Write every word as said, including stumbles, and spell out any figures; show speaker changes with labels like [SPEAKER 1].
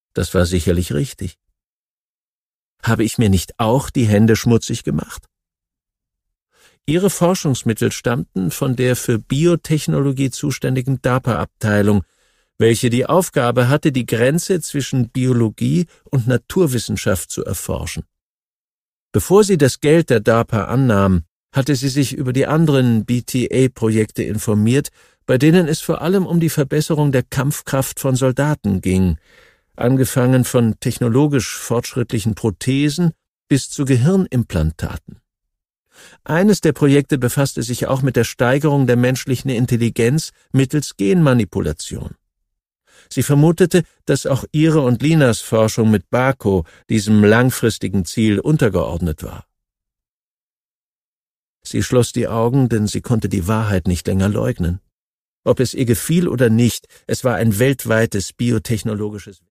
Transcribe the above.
[SPEAKER 1] Das war sicherlich richtig. Habe ich mir nicht auch die Hände schmutzig gemacht? Ihre Forschungsmittel stammten von der für Biotechnologie zuständigen DARPA-Abteilung, welche die Aufgabe hatte, die Grenze zwischen Biologie und Naturwissenschaft zu erforschen. Bevor sie das Geld der DARPA annahm, hatte sie sich über die anderen B T A-Projekte informiert, bei denen es vor allem um die Verbesserung der Kampfkraft von Soldaten ging, angefangen von technologisch fortschrittlichen Prothesen bis zu Gehirnimplantaten. Eines der Projekte befasste sich auch mit der Steigerung der menschlichen Intelligenz mittels Genmanipulation. Sie vermutete, dass auch ihre und Linas Forschung mit Bako diesem langfristigen Ziel untergeordnet war. Sie schloss die Augen, denn sie konnte die Wahrheit nicht länger leugnen. Ob es ihr gefiel oder nicht, es war ein weltweites biotechnologisches